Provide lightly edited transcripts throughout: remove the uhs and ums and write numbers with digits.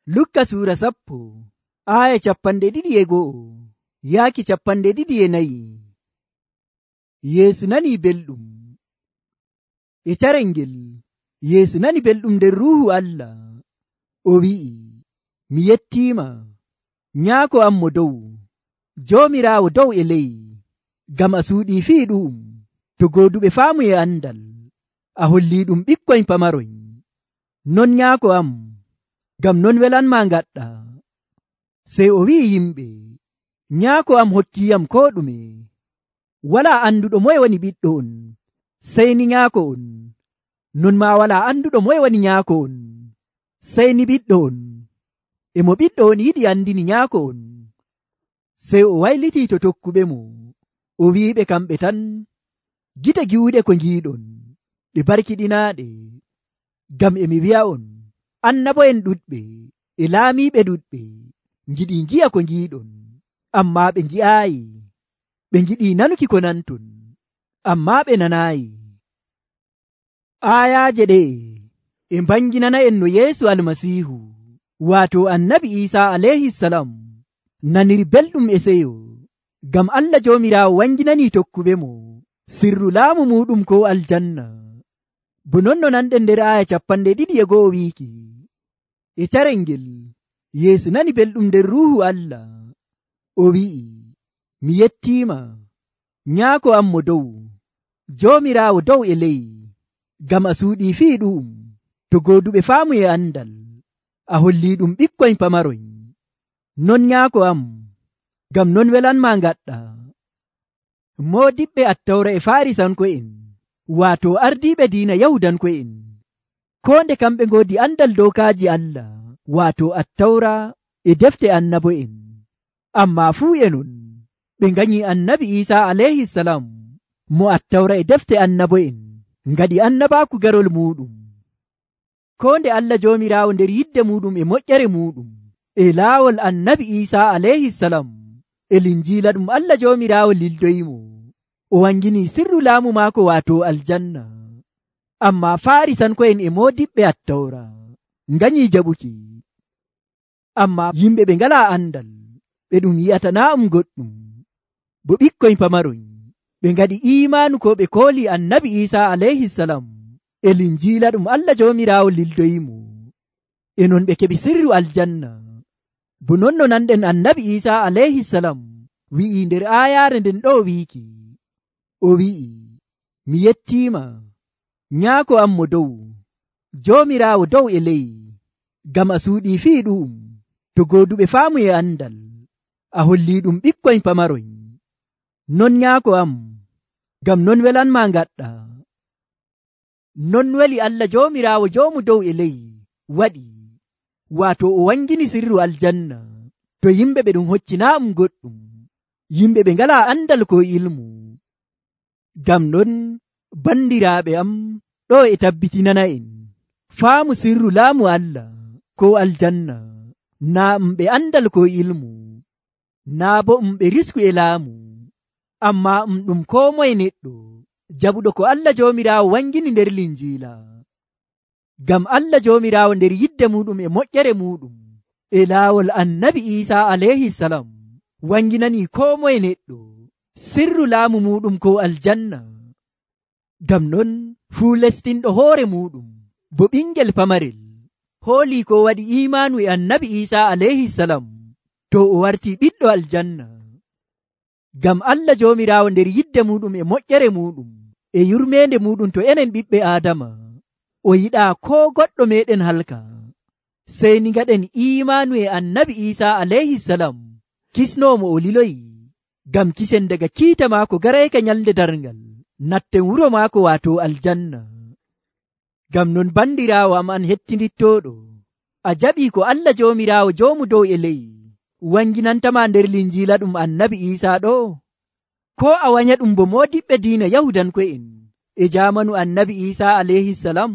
Lukka suura sappo aya 12 yaaki 14. Yeesu nani belɗum. E carengel Yeesu nani belɗum nder ruhu Allah. O wi'i, mi yettima nyaako am mo dow, joomiraawo dow e ley, gam a suuɗi fii ɗum to gooduɓe faamu e andal. A holli ɗum ɓikkoy pamaroy. Non nyaako am, gam non welanma gaɗɗa. Sey o wi'i yimɓe, nyaako am hokkiyam ko ɗume. Wala anduɗo moye woni ɓiɗɗo on, sey ni nyaako on. Non ma wala anduɗo moye woni nyaako on, sey ni ɓiɗɗo on. E mo ɓiɗɗo on yiɗi andini nyaako on. Sey o wayliti to tokkuɓe mo, o wi'iɓe kamɓe tan, gite giwuɗe ko giiɗon ɗe barkiɗinaaɗe. Gam emi wi'a on, annabo'en ɗuɗɓe e laamiɓe ɗuɗɓe giɗi gi'a ko giiɗon, amma ɓe gi'aayi. Ɓe giɗi nanuki ko nanton, amma ɓe nanaayi. Ayaje ɗe e banginana en no Yeesu almasihu, wato annabi Isa alayhi salam, naniri belɗum e seyo, gam Allah jomirawo wanginani tokkuɓe mo sirru laamu muɗum ko aljanna. Bo non no nanɗen nder aya 21 wiiki, e carengel Yeesu nani belɗum nder ruhu Allah. O wi'i, mi yettima nyaako am mo dow, jomirawo dow e ley, gam a suuɗi fii ɗum to gooduɓe faamu e andal. A holli ɗum ɓikkoy pamaroy. Non nyaako am, gam non welanma gaɗɗa. Modiɓɓe attawra e farisanko'en, wato ardiɓe diina yahudanko'en, ko nde kamɓe ngodi andal dokaji Allah, wato attawra e defte annabo'en. Amma fuu e non ɓe ganyi annabi Isa alayhi salam, mo attawra e defte annabo'en ngadi annabaku garol muɗum. Ko nde Allah jomirawo nder yidde muɗum e moƴƴere muɗum e laawol annabi Isa alayhi salam e linjila ɗum Allah jomirawo lildoyimo, o wangini sirru laamu maako wato aljanna. Amma farisanko'en e modiɓɓe attawra ganyi jaɓuki. Amma yimɓe ɓe ngala andal, ɓe ɗum yi'ata na goɗɗum, bo ɓikkoy pamaroy, ɓe ngadi imanu ko ɓe kooli annabi Isa alayhi salam e linjila ɗum Allah jomirawo lildoyimo, e non ɓe keɓi sirru aljanna. Bo non no nanɗen annabi Isa alayhi salam wi'i nder ayare nden ɗo wiiki, o wi'i, mi yettima nyaako am mo dow, jomirawo dow e ley, gam a suuɗi fii ɗum to gooduɓe faamu e andal. A holli ɗum ɓikkoy pamaroy. Non nyaako am, gam non welanma gaɗɗa. Non weli Allah jomirawo jomu dow e ley waɗi, wato o wangini sirru aljanna to yimɓe ɓe ɗum hoccina goɗɗum, yimɓe ɓe ngala andal ko ilmu. Gam non bandiraɓe am, ɗo e tabbitinana en faamu sirru laamu Allah ko aljanna, na ɓe andal ko ilmu, na bo ɓe risku e laamu, amma ɗum ko moye neɗɗo jaɓuɗo ko Allah jomirawo wangini nder linjila. Gam Allah jomirawo nder yidde muɗum e moƴƴere muɗum e laawol annabi Isa alayhi salam wanginani ko moye neɗɗo sirru laamu muɗum ko aljanna. Gam non fuu lestinɗo hoore muɗum bo ɓingel pamarel hooli ko waɗi imanu e annabi Isa alayhi salam, to o warti ɓiɗɗo aljanna. Gam Allah jomirawo nder yidde muɗum e moƴƴere muɗum e yurmede muɗum to enen ɓiɓɓe Adama, o yiɗa ko goɗɗo meɗen halka, sey ni gaɗen imanu e annabi Isa alayhi salam kisnomo o liloyi, gam kisen daga kiita maako garayka nyalde darngal natten wuro maako wato aljanna. Gam non bandirawo am an hettidittoɗo, a jaɓi ko Allah jomirawo jomu dow e ley wanginantama nder linjila ɗum annabi Isa ɗo, ko a wanya ɗum bo modiɓɓe diina yahudanko'en e jamanu annabi Isa alayhi salam.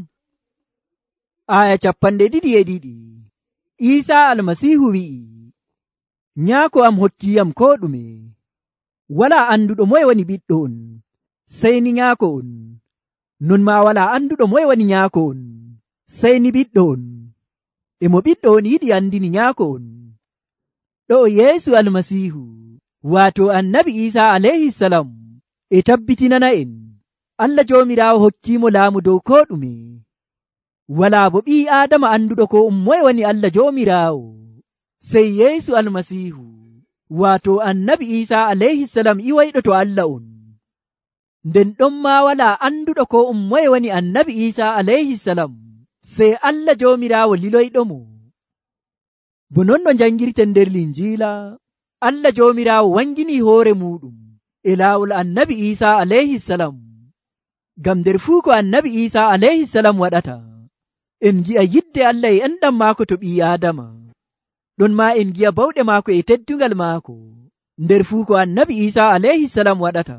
Aya 22 Isa almasihu wi'i, nyaako am hokkiyam ko ɗume. Wala anduɗo moye woni ɓiɗɗo on, sey ni nyaako on. Non ma wala anduɗo moye woni nyaako on, sey ni ɓiɗɗo on. emo ɓiɗɗon yiɗi andini nyaako on. Ɗo Yeesu almasiihu waato annabi Iisaa alayhi salam e tabbitinana en Allah joomiraawo hokkiimo laamu dow ko ɗume. Walaa bo ɓii Aadama anduɗo ko moye woni Allah joomiraawo sey Yeesu almasiihu waato annabi Iisaa alayhi salam iwayɗo to Allah on. Nden ɗon ma walaa anduɗo ko moye woni annabi Iisaa alayhi salam sey Allah joomiraawo liloyɗo mo. Bo non no jangirten nder Linjiila, Allah joomiraawo wangini hoore muɗum e laawol annabi Iisaa alayhi salam. Ngam nder fuu ko annabi Iisaa alayhi salam waɗata, en gi'a yidde Allah e enɗam maako to ɓii Aadama. Ɗon ma en gi'a bawɗe maako e teddungal maako nder fuu ko annabi Iisaa alayhi salam waɗata.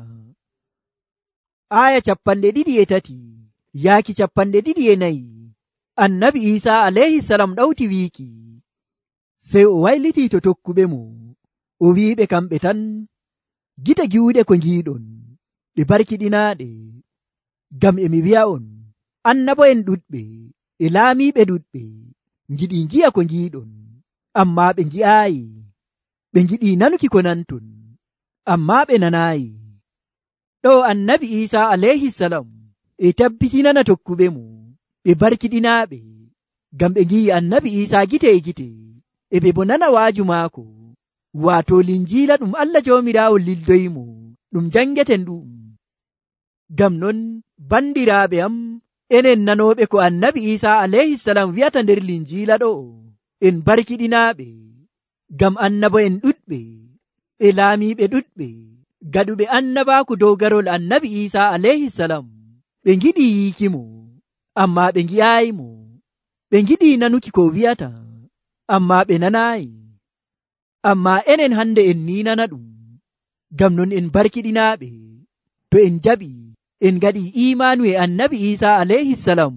Aya 23 yaaki 24 annabi Iisaa alayhi salam ɗawti wiiki, sey o wayliti to tokkuɓe mo, o wi'iɓe kamɓe tan, gite giwuɗe ko ngiiɗon ɗe barkiɗinaaɗe, ngam emi wi'a on, annabo'en ɗuɗɓe e laamiiɓe ɗuɗɓe ngiɗi ngi'a ko ngiiɗon, amma ɓe ngi'aayi, ɓe ngiɗi nanuki ko nanton, amma ɓe nanaayi. Ɗo annabi Iisaa alayhi salam e tabbitinana tokkuɓe mo ɓe barkiɗinaaɓe, ngam ɓe ngi'i annabi Iisaa gite e gite, e ɓe bo nana waaju maako, waato Linjiila ɗum Allah joomiraawo lildoyimo ɗum jangeten ɗum. Ngam non bandiraaɓe am, enen nanooɓe ko annabi Iisaa alayhi salam wi'ata nder Linjiila ɗo, en barkiɗinaaɓe, ngam annabo'en ɗuɗɓe e laamiiɓe ɗuɗɓe gaɗuɓe annabaaku dow garol annabi Iisaa alayhi salam ɓe ngiɗi yiikimo, amma ɓe ngi'aayimo, ɓe ngiɗi nanuki ko wi'ata, amma ɓe nanaayi. Amma enen hande en ni nana ɗum, ngam non en barkiɗinaaɓe to en jaɓi en ngaɗi imaanu e annabi Iisaa alayhi salam.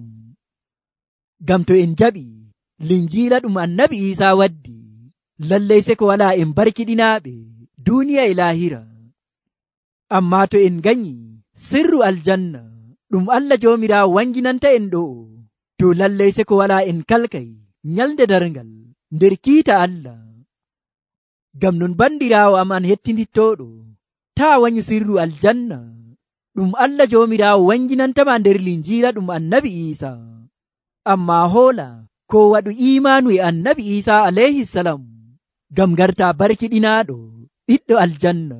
Ngam to en jaɓi Linjiila ɗum annabi Iisaa waddi, lallay se ko walaa en barkiɗinaaɓe duniya e lahira. Amma to en ganyi sirru aljanna ɗum Allah joomiraawo wanginanta en ɗo, to lallay se ko walaa en kalkay nyalde darngal nder kiita Allah. Ngam non bandiraawo am an hettindittoɗo, taa wanyu sirru aljanna ɗum Allah joomiraawo wanginantama nder Linjiila ɗum annabi Iisaa, amma hoola ko waɗu imaanu e annabi Iisaa alayhi salam, ngam garta barkiɗinaaɗo ɓiɗɗo aljanna.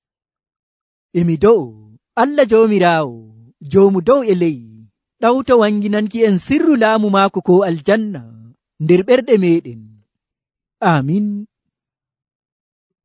Emi do'o Allah joomiraawo joomu dow e ley ɗawto wanginanki en sirru laamu maako ko aljanna nder ɓerɗe meɗen. Amin.